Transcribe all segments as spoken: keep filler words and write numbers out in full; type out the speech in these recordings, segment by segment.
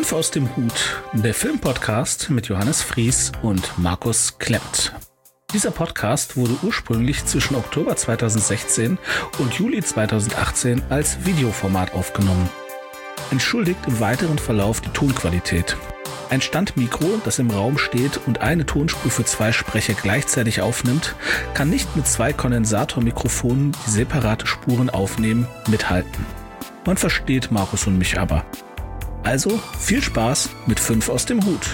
Fünf aus dem Hut, der Filmpodcast mit Johannes Fries und Markus Klemmt. Dieser Podcast wurde ursprünglich zwischen Oktober zweitausendsechzehn und Juli zweitausendachtzehn als Videoformat aufgenommen. Entschuldigt im weiteren Verlauf die Tonqualität. Ein Standmikro, das im Raum steht und eine Tonspur für zwei Sprecher gleichzeitig aufnimmt, kann nicht mit zwei Kondensatormikrofonen, die separate Spuren aufnehmen, mithalten. Man versteht Markus und mich aber. Also viel Spaß mit Fünf aus dem Hut.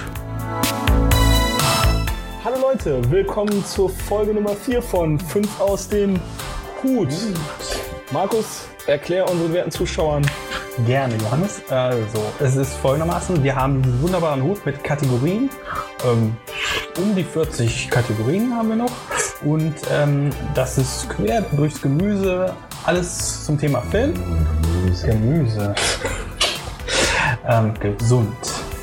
Hallo Leute, willkommen zur Folge Nummer vier von Fünf aus dem Hut. Markus, erklär unseren werten Zuschauern. Gerne, Johannes. Also, es ist folgendermaßen, wir haben diesen wunderbaren Hut mit Kategorien. Ähm, um die vierzig Kategorien haben wir noch. Und ähm, das ist quer durchs Gemüse, alles zum Thema Film. Gemüse. Gemüse. ähm, gesund.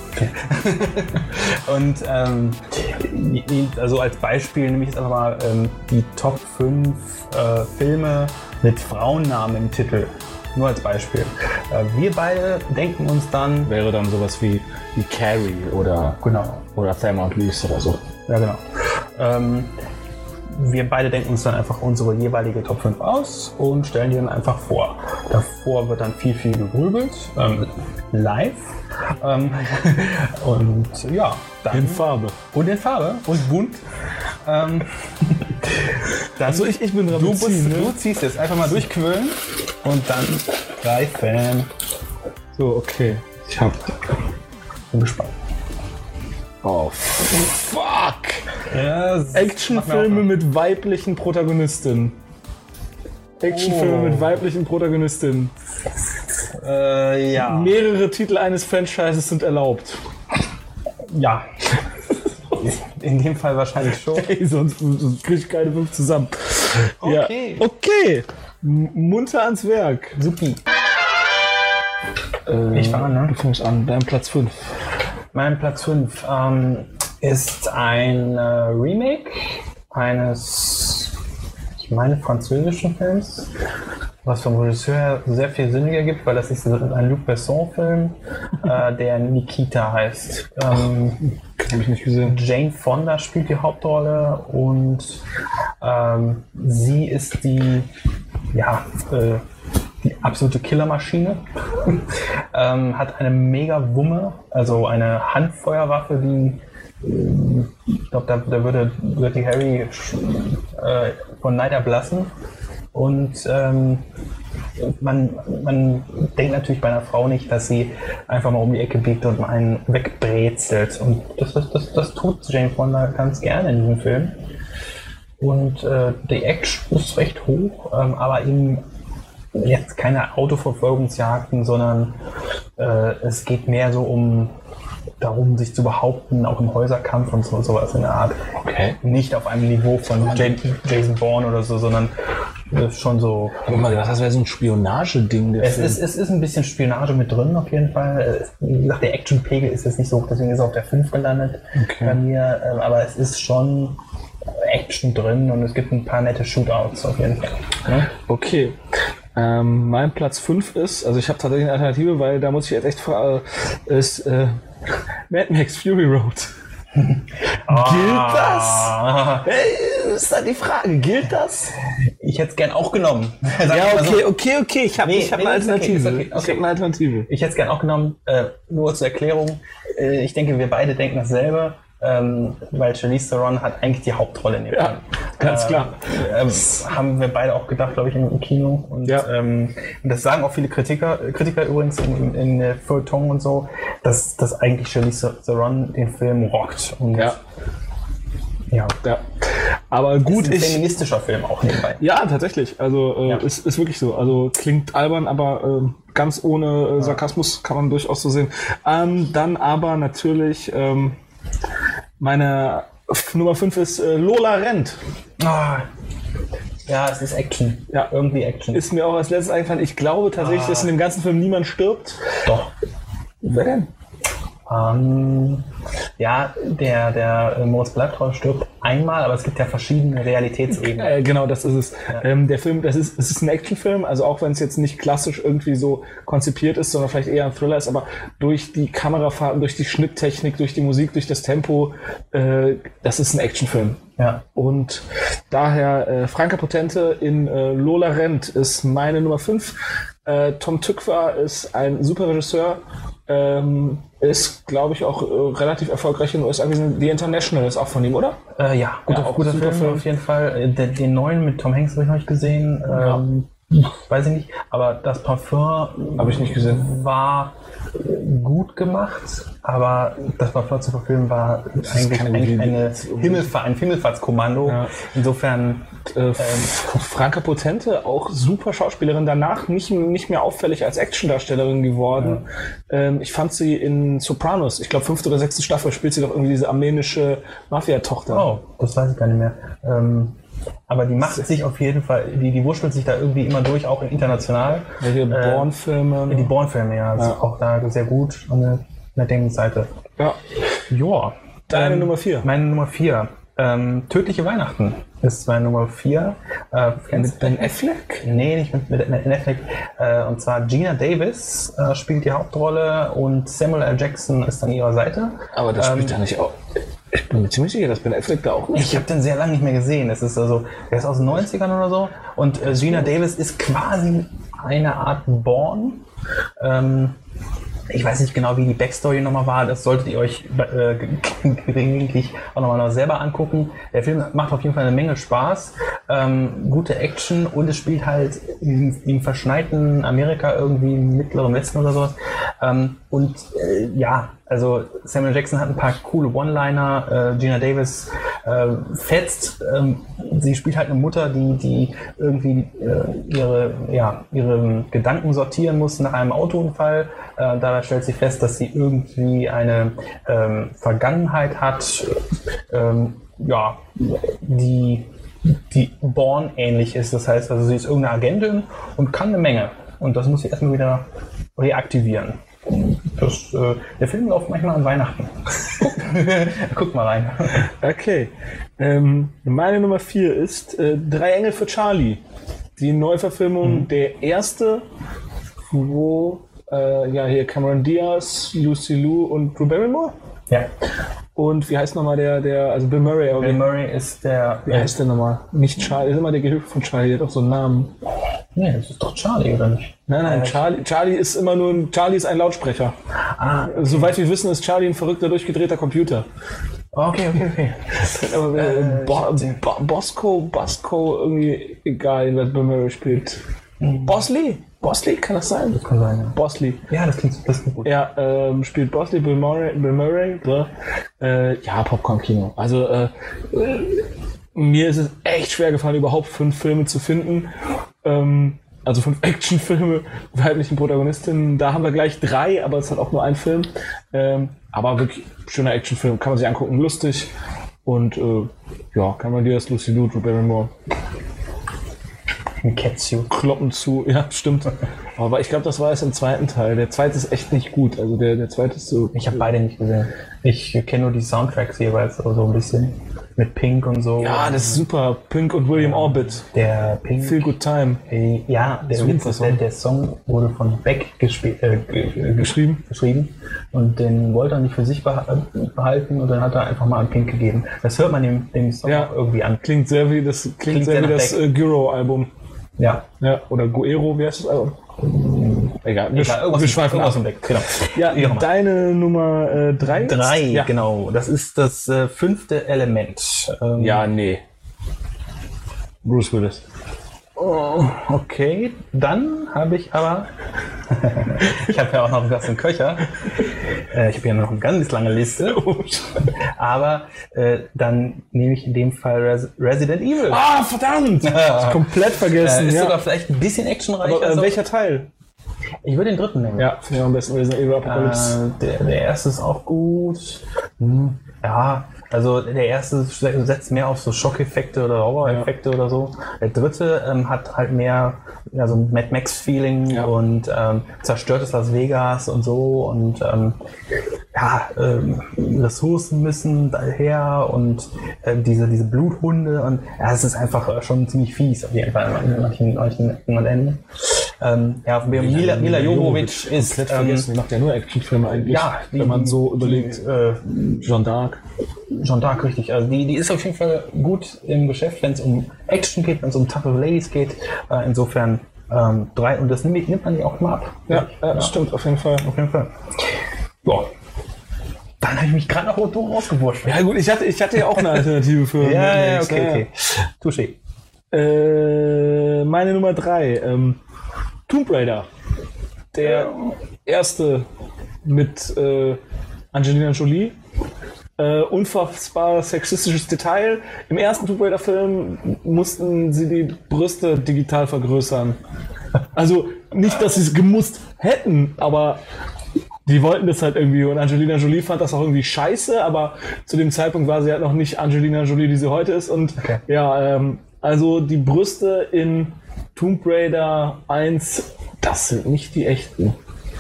Und ähm, also als Beispiel nehme ich jetzt einfach mal ähm, die Top fünf äh, Filme mit Frauennamen im Titel. Nur als Beispiel. Äh, wir beide denken uns dann... Wäre dann sowas wie, wie Carrie oder, genau. oder Thelma und Louise oder so. Ja, genau. Ähm, wir beide denken uns dann einfach unsere jeweilige Top fünf aus und stellen die dann einfach vor. Davor wird dann viel, viel gegrübelt. Ähm, live. Ähm, und ja. Dann in Farbe. Und in Farbe. Und bunt. Ähm, dann, also ich, ich bin dran. Du, bist, ziehen, ne? du ziehst jetzt einfach mal durchquillen und dann greifen. So, okay. Ich hab... Bin gespannt. Oh, fuck! Ja, Actionfilme mit weiblichen Protagonistinnen. Actionfilme Oh. mit weiblichen Protagonistinnen. Äh, ja. Mehrere Titel eines Franchises sind erlaubt. Ja. In dem Fall wahrscheinlich schon. Ey, sonst, sonst krieg ich keine fünf zusammen. Okay. Ja. Okay. M- munter ans Werk. Supi. Äh, Ich fange an, ne? Du fängst an, dein Platz fünf. Mein Platz fünf ähm, ist ein äh, Remake eines, ich meine, französischen Films, was vom Regisseur her sehr viel Sinn ergibt, weil das ist ein Luc Besson-Film, äh, der Nikita heißt. Ähm, Habe ich nicht gesehen. Jane Fonda spielt die Hauptrolle und ähm, sie ist die, ja, äh, die absolute Killermaschine. ähm, hat eine mega Wumme, also eine Handfeuerwaffe, die, äh, ich glaube, da, da würde Dirty Harry äh, von Neid erblassen. Und ähm, man, man denkt natürlich bei einer Frau nicht, dass sie einfach mal um die Ecke biegt und einen wegbrezelt. Und das, das, das, das tut Jane Fonda ganz gerne in diesem Film. Und äh, die Action ist recht hoch, ähm, aber eben jetzt keine Autoverfolgungsjagden, sondern äh, es geht mehr so um darum, sich zu behaupten, auch im Häuserkampf und so, sowas in der Art. Okay. Nicht auf einem Niveau von J- Jason Bourne oder so, sondern äh, schon so... Aber mal gedacht, das wäre so ein Spionageding. Der Es Film. ist, es ist ein bisschen Spionage mit drin, auf jeden Fall. Es, wie gesagt, der Actionpegel ist jetzt nicht so hoch, deswegen ist er auf der fünf gelandet Okay. bei mir. Ähm, aber es ist schon Action drin und es gibt ein paar nette Shootouts auf jeden Fall. Ne? Okay. Ähm, mein Platz fünf ist, also ich habe tatsächlich eine Alternative, weil da muss ich jetzt echt fragen, ist äh, Mad Max Fury Road. Gilt das? Hey, ist da die Frage, gilt das? Ich hätte es gern auch genommen. Sag Ja, ich mal so. okay, okay, okay, ich habe Nee, ich hab nee, eine ist okay, Alternative. ist okay, okay. Ich habe eine Alternative. Ich hätte es gern auch genommen, äh, nur zur Erklärung. Äh, ich denke, wir beide denken dasselbe, ähm, weil Charlize Theron hat eigentlich die Hauptrolle in dem Ja, Film. ganz Äh, klar. Ähm, haben wir beide auch gedacht, glaube ich, im, im Kino. Und, Ja. ähm, und das sagen auch viele Kritiker, Kritiker übrigens in, in, in der Feuilleton und so, dass, dass eigentlich Charlize Theron den Film rockt. Und Ja. ja. Ja. Aber gut, Ist ein ich... feministischer Film auch nebenbei. Ja, tatsächlich. Also äh, Ja. Ist, ist wirklich so. Also klingt albern, aber ähm, ganz ohne äh, Sarkasmus kann man durchaus so sehen. Ähm, dann aber natürlich ähm, meine F- Nummer fünf ist äh, Lola rennt. Ah. Ja, es ist Action. Ja. Irgendwie Action. Ist mir auch als letztes eingefallen. Ich glaube tatsächlich, Ah. dass in dem ganzen Film niemand stirbt. Doch. Wer denn? Ähm, ja, der, der äh, Moritz bleibt treu stirbt einmal, aber es gibt ja verschiedene Realitätsebenen. Äh, genau, das ist es. Ja. Ähm, der Film, das ist, es ist ein Actionfilm, also auch wenn es jetzt nicht klassisch irgendwie so konzipiert ist, sondern vielleicht eher ein Thriller ist, aber durch die Kamerafahrten, durch die Schnitttechnik, durch die Musik, durch das Tempo, äh, das ist ein Actionfilm. Ja. Und daher äh, Franka Potente in äh, Lola rennt ist meine Nummer fünf. Äh, Tom Tykwer ist ein super Regisseur, ähm, ist, glaube ich, auch äh, relativ erfolgreich in den U S A gewesen. The International ist auch von ihm, oder? Äh, ja, guter, ja, auch guter Film, Film auf jeden Fall. Den, den neuen mit Tom Hanks habe ich noch nicht gesehen. Ähm, ja. Weiß ich nicht. Aber das Parfum habe ich nicht gesehen. War gut gemacht, aber das Parfum zu verfilmen war eigentlich, eigentlich eine Himmelfahr- ein Himmelfahrtskommando. Ja. Insofern äh, ähm, Franka Potente, auch super Schauspielerin, danach nicht, nicht mehr auffällig als Actiondarstellerin geworden. Ja. Ähm, ich fand sie in Sopranos, ich glaube fünfte oder sechste Staffel, spielt sie doch irgendwie diese armenische Mafia-Tochter. Oh, das weiß ich gar nicht mehr. Ähm, aber die macht sich auf jeden Fall, die, die wurschtelt sich da irgendwie immer durch, auch international. Ja, die Bourne-Filme. Äh, die Bourne-Filme, ja, ja. Ist auch da sehr gut an der, der Denkseite. Ja. Joa. Deine ähm, Nummer vier. Meine Nummer vier. Ähm, Tödliche Weihnachten ist meine Nummer vier. Äh, mit Ben Affleck? Nee, nicht mit, mit Ben Affleck. Äh, und zwar Gina Davis äh, spielt die Hauptrolle und Samuel L. Jackson ist an ihrer Seite. Aber das spielt ähm, da nicht auch. Ich bin mir ziemlich sicher, dass Ben Affleck da auch nicht. Ich habe den sehr lange nicht mehr gesehen. Das ist also, der ist aus den neunzigern oder so. Und äh, Gina Davis ist quasi eine Art Bourne. Ähm, ich weiß nicht genau, wie die Backstory nochmal war. Das solltet ihr euch äh, gelegentlich auch nochmal noch selber angucken. Der Film macht auf jeden Fall eine Menge Spaß. Ähm, gute Action und es spielt halt im, im verschneiten Amerika irgendwie im mittleren Westen oder sowas. Ähm, und äh, ja, also Samuel Jackson hat ein paar coole One-Liner, äh, Gina Davis äh, fetzt. Ähm, sie spielt halt eine Mutter, die, die irgendwie äh, ihre, ja, ihre Gedanken sortieren muss nach einem Autounfall. Äh, dabei stellt sie fest, dass sie irgendwie eine ähm, Vergangenheit hat, ähm, ja, die, die Bourne ähnlich ist. Das heißt, also sie ist irgendeine Agentin und kann eine Menge. Und das muss sie erstmal wieder reaktivieren. Das, äh, der Film läuft manchmal an Weihnachten. Guck mal rein. Okay. Ähm, meine Nummer vier ist äh, Drei Engel für Charlie. Die Neuverfilmung, mhm. der erste, wo äh, ja hier Cameron Diaz, Lucy Liu und Drew Barrymore. Ja. Und wie heißt nochmal der, der, also Bill Murray. Bill Murray ist der... Wie heißt der nochmal? Nicht Charlie, ist immer der Gehilfe von Charlie, der hat doch so einen Namen. Nee, das ist doch Charlie, oder nicht? Nein, nein, Charlie, Charlie ist immer nur ein, Charlie ist ein Lautsprecher. Ah, okay. Soweit wir wissen, ist Charlie ein verrückter, durchgedrehter Computer. Okay, okay, okay. Aber äh, Bo- Bo- Bosco, Bosco, irgendwie egal, wer Bill Murray spielt. Mhm. Bosley? Bosley, kann das sein? Das kann sein, ja. Bosley. Ja, das klingt, das klingt gut. Ja, ähm, spielt Bosley, Bill Murray, Bill Murray so. äh, ja, Popcorn-Kino. Also, äh, mir ist es echt schwer gefallen, überhaupt fünf Filme zu finden. Ähm, also fünf Actionfilme mit weiblichen Protagonistinnen. Da haben wir gleich drei, aber es hat auch nur ein Film. Ähm, aber wirklich schöner Actionfilm, kann man sich angucken, lustig. Und äh, ja, kann man dir das Lucy Liu, Drew Barrymore. Ein Catsuit. Kloppen zu, ja, stimmt. Aber ich glaube, das war es im zweiten Teil. Der zweite ist echt nicht gut. Also der, der zweite ist so. Ich habe beide nicht gesehen. Ich kenne nur die Soundtracks jeweils, so also ein bisschen. Mit Pink und so. Ja, das ist super. Pink und William ja, Orbit. Der Pink. Feel Good Time. Äh, ja, der, Witz ist, der, der Song wurde von Beck gesp- äh, g- geschrieben. geschrieben. Und den wollte er nicht für sich behalten und dann hat er einfach mal an Pink gegeben. Das hört man dem, dem Song ja, irgendwie an. Klingt sehr wie das, klingt klingt sehr, sehr wie das äh, Gyro-Album. Ja. Ja. Oder Guero, wie heißt das Album? Egal, wir, Egal, wir schweifen aus dem Weg. Genau. Ja, deine Nummer äh, drei? Drei, ja. Genau. Das ist das äh, fünfte Element. Ähm, ja, nee. Bruce Willis. Oh, okay. Dann habe ich aber... ich habe ja auch noch was im Köcher. Äh, ich habe ja noch eine ganz lange Liste. Aber äh, dann nehme ich in dem Fall Res- Resident Evil. Ah, verdammt! Ja. Komplett vergessen. Äh, ist ja. sogar vielleicht ein bisschen actionreich. Aber äh, also, welcher Teil? Ich würde den dritten nehmen. Ja, finde ich am besten Resident Evil Apocalypse. Äh, der, der erste ist auch gut. Hm. Ja, also der erste setzt mehr auf so Schockeffekte oder Horror-Effekte ja. oder so. Der dritte ähm, hat halt mehr ja, so ein Mad Max-Feeling ja. und ähm, zerstörtes Las Vegas und so. Und ähm, ja, ja, ähm, Ressourcen müssen daher und äh, diese, diese Bluthunde und ja, es ist einfach äh, schon ziemlich fies auf jeden Fall an manchen, manchen Ecken und Enden. Ähm, ja, Mila, Mila Jovovich ist komplett vergessen, die macht ja nur Actionfilme eigentlich, ja, die, wenn man so die, überlegt. Die, äh, Jeanne d'Arc. Jeanne d'Arc, richtig. Also die, die ist auf jeden Fall gut im Geschäft, wenn es um Action geht, wenn es um toughe Ladies geht. Äh, insofern ähm, drei, und das nimmt, nimmt man die auch mal ab. Ja, ja, das stimmt, auf jeden Fall. Auf jeden Fall. Boah. Dann habe ich mich gerade noch doof rausgewurscht. Ja gut, ich hatte, ich hatte ja auch eine Alternative für ja, ja, Max, okay, ja. okay. Touché. Äh, meine Nummer drei, ähm, Tomb Raider. Der erste mit äh, Angelina Jolie. Äh, unfassbar sexistisches Detail. Im ersten Tomb Raider Film mussten sie die Brüste digital vergrößern. Also nicht, dass sie es gemusst hätten, aber die wollten das halt irgendwie und Angelina Jolie fand das auch irgendwie scheiße, aber zu dem Zeitpunkt war sie halt noch nicht Angelina Jolie, die sie heute ist und okay. ja, ähm, also die Brüste in Tomb Raider eins, das sind nicht die echten.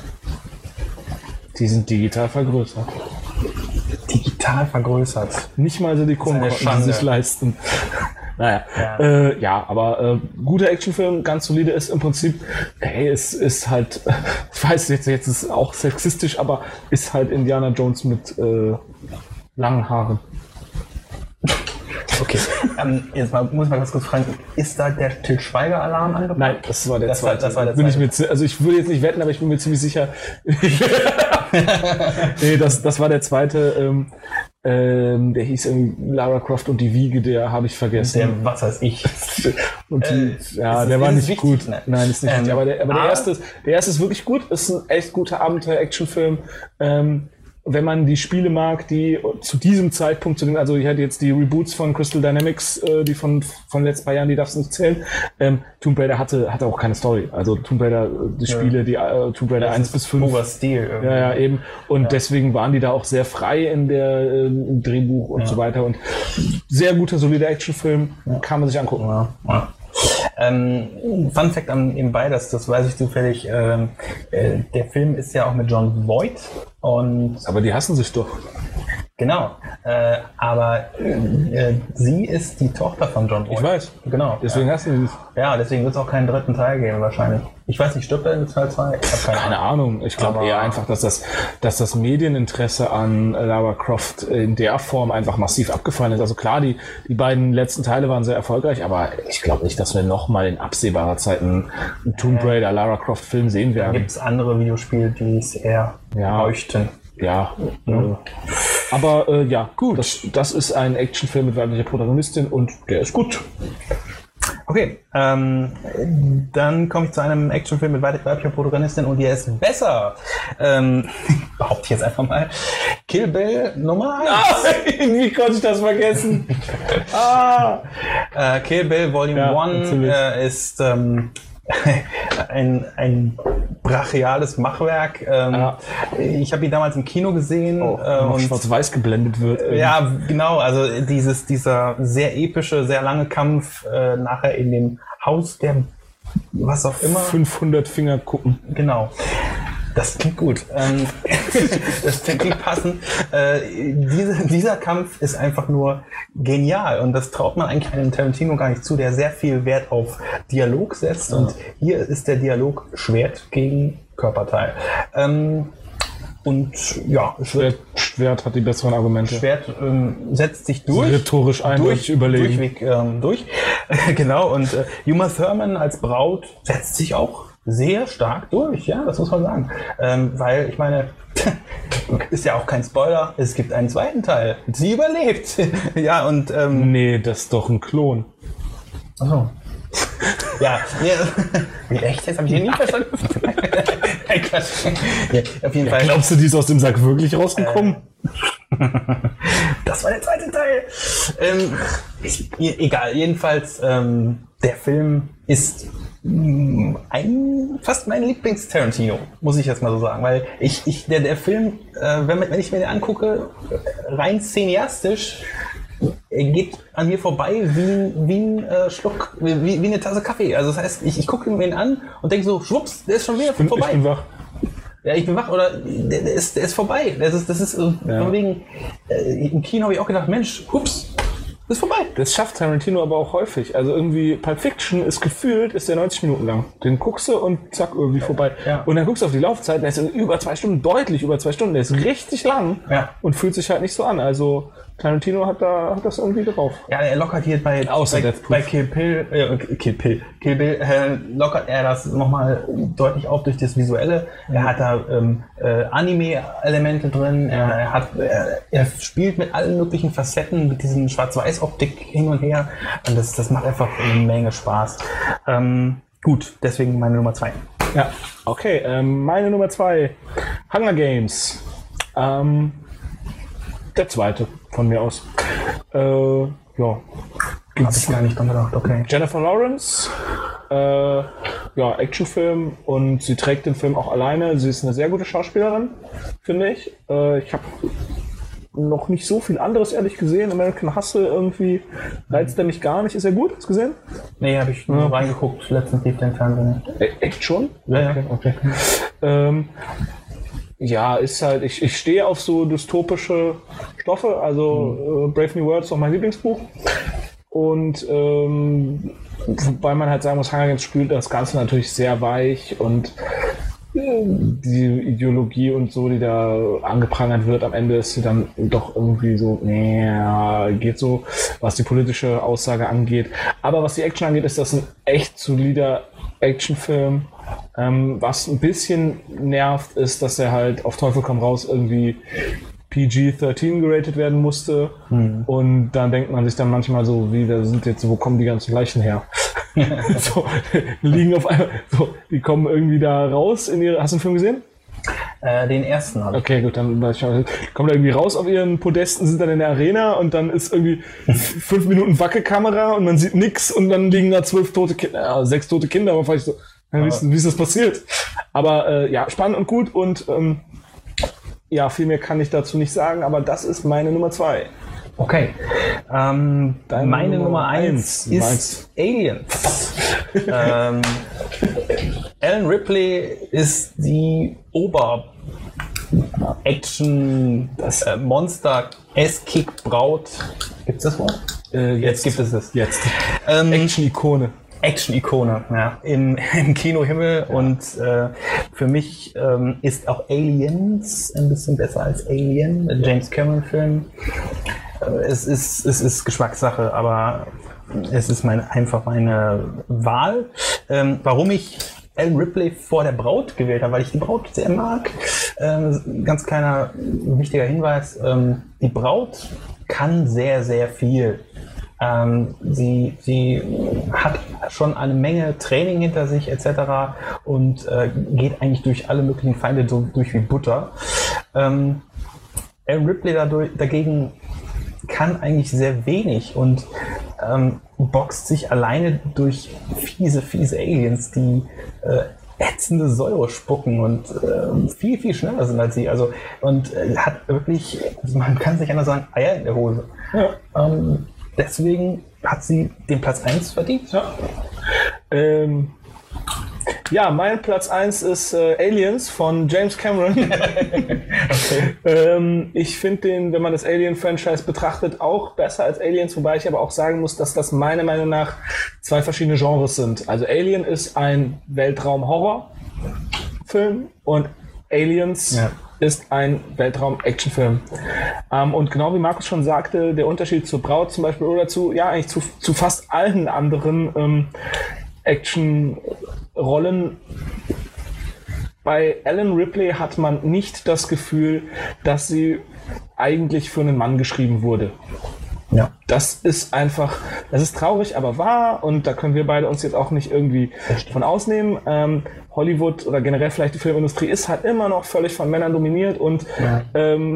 Die sind digital vergrößert. Digital vergrößert. Nicht mal so die Kunden konnten die sich leisten. Naja, ja, äh, ja aber äh, guter Actionfilm, ganz solide, ist im Prinzip, hey, es ist halt, ich weiß jetzt, jetzt ist es auch sexistisch, aber ist halt Indiana Jones mit äh, langen Haaren. Okay, ähm, jetzt mal, muss ich mal ganz kurz fragen, ist da der Til Schweiger-Alarm angebracht? Nein, das war der das zweite. War, das war der bin zweite. Ich mir, also ich würde jetzt nicht wetten, aber ich bin mir ziemlich sicher. nee, das, das war der zweite. Ähm, ähm, der hieß irgendwie Lara Croft und die Wiege, der habe ich vergessen. Der, was weiß ich. Und die, äh, ja, ist, der ist, war ist nicht wichtig, gut. Ne? Nein, ist nicht ähm, wichtig. Aber der, aber der ah, erste, der erste ist wirklich gut. Ist ein echt guter Abenteuer-Actionfilm. Ähm, wenn man die Spiele mag, die zu diesem Zeitpunkt, zu den, also ich hatte jetzt die Reboots von Crystal Dynamics, äh, die von von letzten paar Jahren, die darfst du nicht zählen. Ähm, Tomb Raider hatte hatte auch keine Story. Also Tomb Raider, die Spiele, ja. die äh, Tomb Raider eins bis fünf. Purer Stil irgendwie. Ja, ja, eben. Und ja. deswegen waren die da auch sehr frei in der äh, im Drehbuch und ja. so weiter. Und sehr guter, solider Actionfilm, ja. kann man sich angucken. Ja. Ja. Ähm, Fun Fact an nebenbei, das, das weiß ich zufällig, ähm, äh, der Film ist ja auch mit Jon Voight und... Aber die hassen sich doch. Genau, äh, aber äh, sie ist die Tochter von Jon Voight. Ich weiß. Genau. Deswegen ja. hassen sie sich. Ja, deswegen wird es auch keinen dritten Teil geben wahrscheinlich. Ich weiß nicht, stirbt er in Teil zwei? Ich habe keine, keine Ahnung. Ich glaube eher einfach, dass das, dass das Medieninteresse an Lara Croft in der Form einfach massiv abgefallen ist. Also klar, die, die beiden letzten Teile waren sehr erfolgreich, aber ich glaube nicht, dass wir nochmal in absehbarer Zeit einen Tomb Raider Lara Croft Film sehen werden. Da gibt es andere Videospiele, die es eher ja. bräuchten. Ja, ja. Äh, aber äh, ja, gut. Das, das ist ein Actionfilm mit weiblicher Protagonistin und der ist gut. Okay, ähm, dann komme ich zu einem Actionfilm mit weiblicher Protagonistin und der ist besser. Ähm, behaupte ich jetzt einfach mal. Kill Bill Nummer eins. Ah, wie konnte ich das vergessen? ah. äh, Kill Bill Volume ja, eins äh, ist ähm, ein, ein brachiales Machwerk. Ähm, ja. Ich habe ihn damals im Kino gesehen. Oh, äh, und schwarz-weiß geblendet wird. Irgendwie. Ja, genau. Also dieses, dieser sehr epische, sehr lange Kampf äh, nachher in dem Haus der was auch immer. fünfhundert Finger gucken. Genau. Das klingt gut. Ähm, das klingt passend. Äh, diese, dieser Kampf ist einfach nur genial und das traut man eigentlich einem Tarantino gar nicht zu, der sehr viel Wert auf Dialog setzt. Ja. Und hier ist der Dialog Schwert gegen Körperteil. Ähm, und ja, Schwert, Schwert hat die besseren Argumente. Schwert ähm, setzt sich durch. Rhetorisch eindeutig überlegen. Durchweg ähm, durch. Genau. Und äh, Uma Thurman als Braut setzt sich auch sehr stark durch, ja, das muss man sagen. Ähm, weil, ich meine, ist ja auch kein Spoiler, es gibt einen zweiten Teil. Sie überlebt. ja, und... Ähm, nee, das ist doch ein Klon. Achso. Ja, nee, wie echt? Das habe ich hier nie verstanden. Nein, Quatsch. Ja, auf jeden ja, Fall. Glaubst du, die ist aus dem Sack wirklich rausgekommen? Äh, das war der zweite Teil. Ähm, ich, egal, jedenfalls, ähm, der Film ist ein, fast mein Lieblings-Tarantino, muss ich jetzt mal so sagen, weil ich, ich der, der Film, äh, wenn, wenn ich mir den angucke, rein cineastisch, er geht an mir vorbei wie, wie ein äh, Schluck, wie, wie eine Tasse Kaffee. Also das heißt, ich, ich gucke mir ihn an und denke so, schwupps, der ist schon wieder ich bin, vorbei. Ich bin wach. Ja, ich bin wach oder der, der, ist, der ist vorbei. Das ist, das ist ja. von wegen, äh, im Kino habe ich auch gedacht, Mensch, ups, ist vorbei. Das schafft Tarantino aber auch häufig. Also irgendwie Pulp Fiction ist gefühlt, ist der neunzig Minuten lang. Den guckst du und zack, irgendwie ja. vorbei. Ja. Und dann guckst du auf die Laufzeit, der ist über zwei Stunden, deutlich über zwei Stunden. Der ist richtig lang ja. und fühlt sich halt nicht so an. Also Tarantino hat da hat das irgendwie drauf. Ja, er lockert hier bei, bei, bei Kill Bill, äh, Kill Bill, Kill Bill äh, lockert er das nochmal deutlich auf durch das Visuelle. Mhm. Er hat da ähm, äh, Anime-Elemente drin, er, er, hat, er, er spielt mit allen möglichen Facetten, mit diesen Schwarz-Weiß-Optik hin und her. Und das, das macht einfach eine Menge Spaß. Ähm, gut, deswegen meine Nummer zwei. Ja, okay, ähm, meine Nummer zwei, Hunger Games. Ähm, der zweite von mir aus. Äh, ja. Hab ich gar nicht dran gedacht, okay. Jennifer Lawrence, äh, ja, Actionfilm, und sie trägt den Film auch alleine. Sie ist eine sehr gute Schauspielerin, finde ich. Äh, ich habe noch nicht so viel anderes ehrlich gesehen. American Hustle irgendwie reizt er mich gar nicht. Ist er gut? Hast du gesehen? Nee, habe ich nur ja. reingeguckt. Letztens lief der im Fernsehen. E- echt schon? Ja, okay. okay. ähm, Ja, ist halt, ich, ich stehe auf so dystopische Stoffe, also mhm. äh, Brave New World ist auch mein Lieblingsbuch. Und ähm, wobei man halt sagen muss, Hunger Games spielt das Ganze natürlich sehr weich, und äh, die Ideologie und so, die da angeprangert wird, am Ende ist sie dann doch irgendwie so, nee, geht so, was die politische Aussage angeht. Aber was die Action angeht, ist das ein echt solider Actionfilm. Ähm, was ein bisschen nervt, ist, dass er halt auf Teufel komm raus irgendwie P G dreizehn geratet werden musste. Mhm. Und dann denkt man sich dann manchmal so, wie, da sind jetzt, wo kommen die ganzen Leichen her? so, liegen auf einmal, so, die kommen irgendwie da raus in ihre, hast du den Film gesehen? Äh, den ersten habe ich. Okay, gut, dann kommen da irgendwie raus auf ihren Podesten, sind dann in der Arena, und dann ist irgendwie fünf Minuten Wackelkamera und man sieht nix, und dann liegen da zwölf tote Kinder, äh, sechs tote Kinder, aber vielleicht so, ja, wie, ist, wie ist das passiert? Aber äh, ja, spannend und gut, und ähm, ja, viel mehr kann ich dazu nicht sagen, aber das ist meine Nummer zwei. Okay. Ähm, meine Nummer, Nummer eins ist Meins. Aliens. ähm, Ellen Ripley ist die Ober-Action, das äh, Monster-S-Kick-Braut. Gibt's das Wort? Äh, jetzt, jetzt gibt es es. Jetzt. Ähm, Action-Ikone. Action-Ikone, ja, im, im Kinohimmel, ja. Und äh, für mich ähm, ist auch Aliens ein bisschen besser als Alien, der James Cameron-Film. Äh, es ist, es ist Geschmackssache, aber es ist meine, einfach meine Wahl. Ähm, warum ich Ellen Ripley vor der Braut gewählt habe, weil ich die Braut sehr mag. Ähm, ganz kleiner wichtiger Hinweis, ähm, die Braut kann sehr, sehr viel. Ähm, sie, sie hat schon eine Menge Training hinter sich et cetera und äh, geht eigentlich durch alle möglichen Feinde so durch wie Butter. Ähm, Ellen Ripley dadurch, dagegen kann eigentlich sehr wenig und ähm, boxt sich alleine durch fiese, fiese Aliens, die äh, ätzende Säure spucken und äh, viel, viel schneller sind als sie. Also, und äh, hat wirklich, also man kann sich anders sagen, Eier in der Hose. Ja. Ähm, Deswegen hat sie den Platz eins verdient. Ja, ähm, ja, mein Platz eins ist äh, Aliens von James Cameron. okay. ähm, ich finde den, wenn man das Alien-Franchise betrachtet, auch besser als Aliens, wobei ich aber auch sagen muss, dass das meiner Meinung nach zwei verschiedene Genres sind. Also Alien ist ein Weltraum-Horror-Film und Aliens ja. ist ein Weltraum-Actionfilm. Ähm, und genau wie Markus schon sagte, der Unterschied zur Braut zum Beispiel oder zu, ja, eigentlich zu, zu fast allen anderen ähm, Action-Rollen. Bei Ellen Ripley hat man nicht das Gefühl, dass sie eigentlich für einen Mann geschrieben wurde. Ja. Das ist einfach, das ist traurig, aber wahr, und da können wir beide uns jetzt auch nicht irgendwie von ausnehmen. Ähm, Hollywood oder generell vielleicht die Filmindustrie ist halt immer noch völlig von Männern dominiert, und ja. ähm,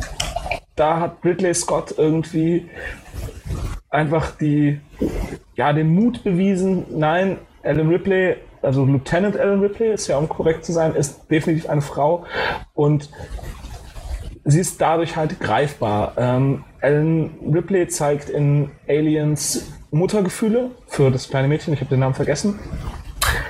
da hat Ridley Scott irgendwie einfach die, ja, den Mut bewiesen. Nein, Ellen Ripley, also Lieutenant Ellen Ripley, ist ja, um korrekt zu sein, ist definitiv eine Frau, und sie ist dadurch halt greifbar. Ähm, Ellen Ripley zeigt in Aliens Muttergefühle für das kleine Mädchen, ich habe den Namen vergessen.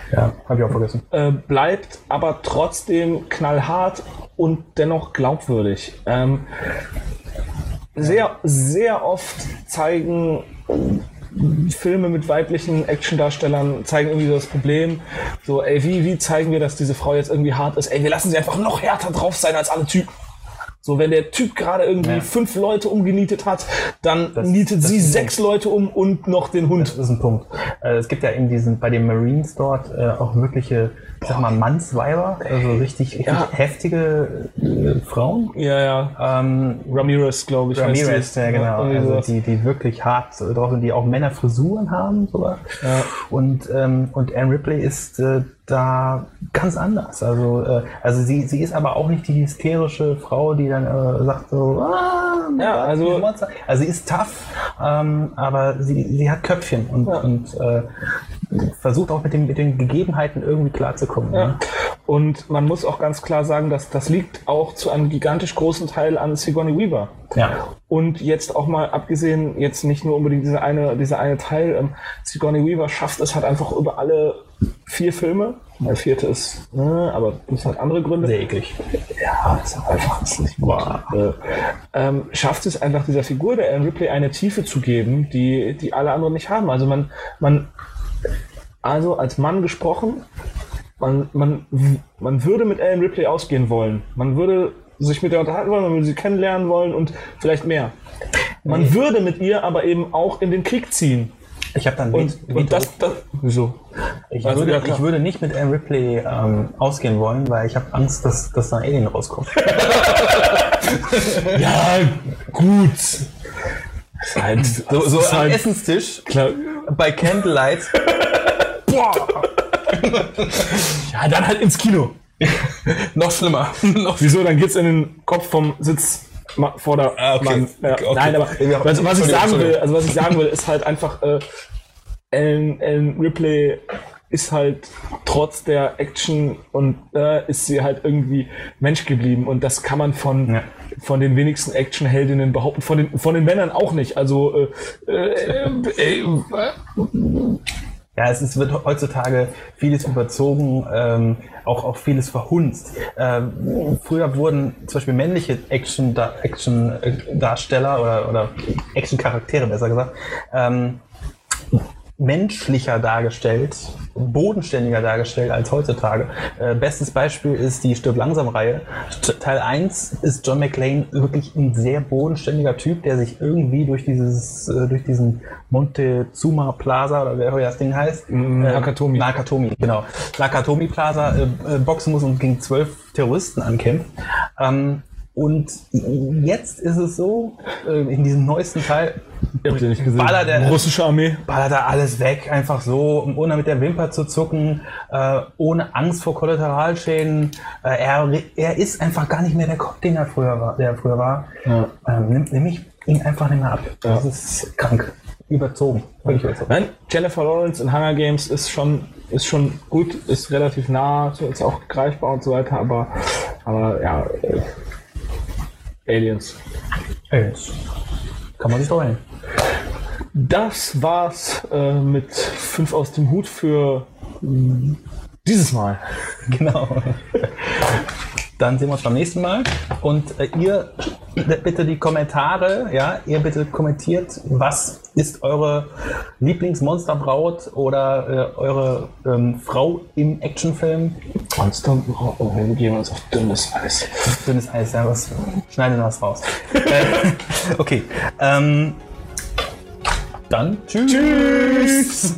Ja, habe ich auch vergessen. Äh, bleibt aber trotzdem knallhart und dennoch glaubwürdig. Ähm, sehr, sehr oft zeigen Filme mit weiblichen Actiondarstellern zeigen irgendwie so das Problem, so ey, wie, wie zeigen wir, dass diese Frau jetzt irgendwie hart ist? Ey, wir lassen sie einfach noch härter drauf sein als alle Typen. So, wenn der Typ gerade irgendwie ja. fünf Leute umgenietet hat, dann das, nietet das sie sechs Leute um und noch den Hund. Das ist ein Punkt. Äh, es gibt ja in diesen, bei den Marines dort äh, auch wirkliche, ich sag mal, Mannsweiber, also richtig, richtig ja. heftige äh, Frauen. Ja, ja. Ähm, Ramirez, glaube ich. Ramirez, ja genau. Also die, die wirklich hart drauf sind, die auch Männerfrisuren haben sogar. Ja. Und, ähm, und Anne Ripley ist äh, da ganz anders. Also, äh, also sie, sie ist aber auch nicht die hysterische Frau, die dann äh, sagt so, ah, ja, also, also sie ist tough, ähm, aber sie, sie hat Köpfchen und, ja. und äh, versucht auch mit, dem, mit den Gegebenheiten irgendwie klarzukommen. Ja. Ne? Und man muss auch ganz klar sagen, dass das liegt auch zu einem gigantisch großen Teil an Sigourney Weaver. Ja. Und jetzt auch mal abgesehen, jetzt nicht nur unbedingt dieser eine, dieser eine Teil, ähm, Sigourney Weaver schafft es halt einfach über alle vier Filme. Der vierte ist, ne, aber das hat andere Gründe. Sehr eklig. Ja, ist auch einfach ist nicht gut. Äh, ähm, schafft es einfach dieser Figur der Anne Ripley eine Tiefe zu geben, die, die alle anderen nicht haben. Also man, man, also als Mann gesprochen, man, man, man würde mit Anne Ripley ausgehen wollen. Man würde sich mit ihr unterhalten wollen, man würde sie kennenlernen wollen und vielleicht mehr. Man nee. würde mit ihr aber eben auch in den Krieg ziehen. Ich habe dann und, und das, das wieso? Ich, also würde, ich würde nicht mit Anne Ripley ähm, ausgehen wollen, weil ich habe Angst, dass, dass da ein Alien rauskommt. Ja, gut. Halt, so so am halt Essenstisch, klar. Bei Candlelight. Boah. Ja, dann halt ins Kino. Noch schlimmer. Noch Wieso? Dann geht's in den Kopf vom Sitz vor der ah, okay. Mann. Ja. Okay. Nein, aber was, was ich sagen will, also was ich sagen will, ist halt einfach, äh, Ellen, Ellen Ripley ist halt trotz der Action und äh, ist sie halt irgendwie Mensch geblieben und das kann man von ja. von den wenigsten Actionheldinnen behaupten, von den von den Männern auch nicht. Also äh, äh, äh, äh, ja, es ist, wird heutzutage vieles überzogen, ähm, auch, auch vieles verhunzt. Ähm, früher wurden zum Beispiel männliche Action, Action Darsteller oder, oder Action-Charaktere, besser gesagt, ähm, menschlicher dargestellt, bodenständiger dargestellt als heutzutage. Äh, bestes Beispiel ist die Stirb-Langsam-Reihe. Teil eins ist John McClane wirklich ein sehr bodenständiger Typ, der sich irgendwie durch dieses, äh, durch diesen Montezuma Plaza oder wer das Ding heißt. Mm, äh, Nakatomi. Nakatomi, genau. Nakatomi Plaza äh, äh, boxen muss und gegen zwölf Terroristen ankämpft. Ähm, Und jetzt ist es so, in diesem neuesten Teil, Habt ihr nicht gesehen? Ballert der russische Armee. Ballert er alles weg, einfach so, ohne mit der Wimper zu zucken, äh, ohne Angst vor Kollateralschäden. Äh, er, er ist einfach gar nicht mehr der Kopf, den er früher war. Der er früher war. Ja. Ähm, nimmt nämlich ihn einfach nicht mehr ab. Ja. Das ist krank. Überzogen. Völlig überzogen. Nein, Jennifer Lawrence in Hunger Games ist schon, ist schon gut, ist relativ nah, ist auch greifbar und so weiter, aber, aber ja, äh, Aliens. Aliens. Kann man sich doch hin. Das war's äh, mit fünf aus dem Hut für mh, dieses Mal. Genau. Dann sehen wir uns beim nächsten Mal. Und äh, ihr bitte die Kommentare, ja, ihr bitte kommentiert, was ist eure Lieblingsmonsterbraut oder äh, eure ähm, Frau im Actionfilm? Monsterbraut, oh, wir gehen uns auf dünnes Eis. Dünnes Eis, ja, was schneiden wir was raus. äh, okay. Ähm, dann tschüss. Tschüss.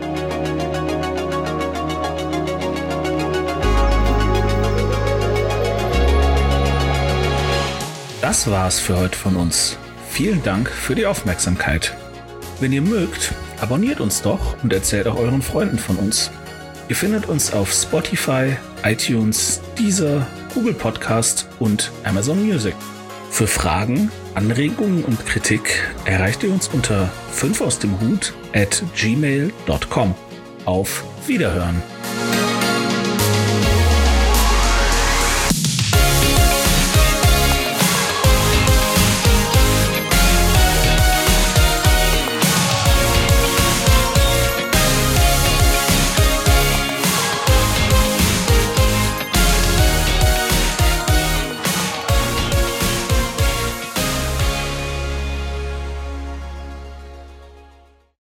Das war's für heute von uns. Vielen Dank für die Aufmerksamkeit. Wenn ihr mögt, abonniert uns doch und erzählt auch euren Freunden von uns. Ihr findet uns auf Spotify, iTunes, Deezer, Google Podcast und Amazon Music. Für Fragen, Anregungen und Kritik erreicht ihr uns unter fünf aus dem Hut at gmail punkt com. Auf Wiederhören!